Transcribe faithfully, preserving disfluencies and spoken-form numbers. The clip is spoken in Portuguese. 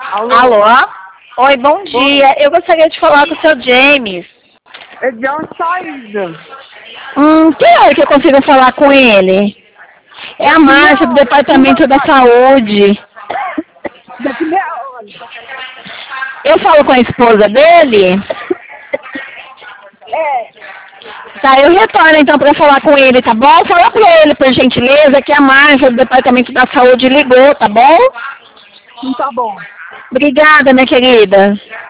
Alô? Alô? Oi, bom dia. Eu gostaria de falar com o seu James. É de uma saída. Hum, que hora que eu consigo falar com ele? É a Daqui meia Márcia do hora. Departamento da Saúde. Daqui meia hora. Eu falo com a esposa dele? É. Tá, eu retorno então para falar com ele, tá bom? Fala pra ele, por gentileza, que a Márcia do Departamento da Saúde ligou, tá bom? Não tá bom. Obrigada, minha querida.